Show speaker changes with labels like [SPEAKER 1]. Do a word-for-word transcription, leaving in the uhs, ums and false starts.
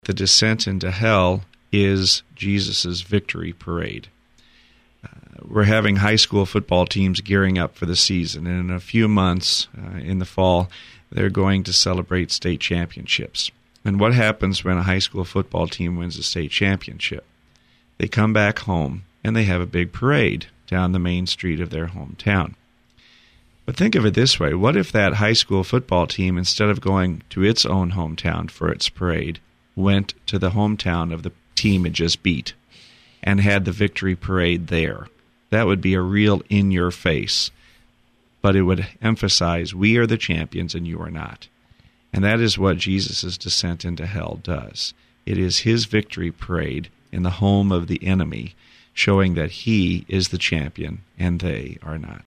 [SPEAKER 1] The descent into hell is Jesus' victory parade. Uh, we're having high school football teams gearing up for the season, and in a few months, uh, in the fall, they're going to celebrate state championships. And what happens when a high school football team wins a state championship? They come back home, and they have a big parade down the main street of their hometown. But think of it this way. What if that high school football team, instead of going to its own hometown for its parade, went to the hometown of the team it just beat and had the victory parade there? That would be a real in-your-face. But it would emphasize, we are the champions and you are not. And that is what Jesus' descent into hell does. It is his victory parade in the home of the enemy, showing that he is the champion and they are not.